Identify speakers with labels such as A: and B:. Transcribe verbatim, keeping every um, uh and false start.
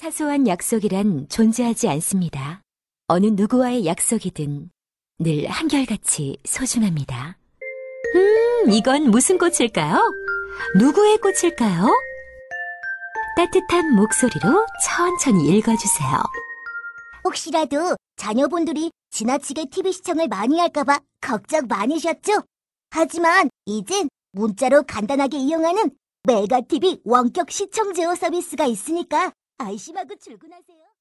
A: 사소한 약속이란 존재하지 않습니다. 어느 누구와의 약속이든 늘 한결같이 소중합니다. 음, 이건 무슨 꽃일까요? 누구의 꽃일까요? 따뜻한 목소리로 천천히 읽어주세요.
B: 혹시라도 자녀분들이 지나치게 티비 시청을 많이 할까봐 걱정 많으셨죠? 하지만 이젠 문자로 간단하게 이용하는 메가티비 원격 시청 제어 서비스가 있으니까 안심하고 출근하세요.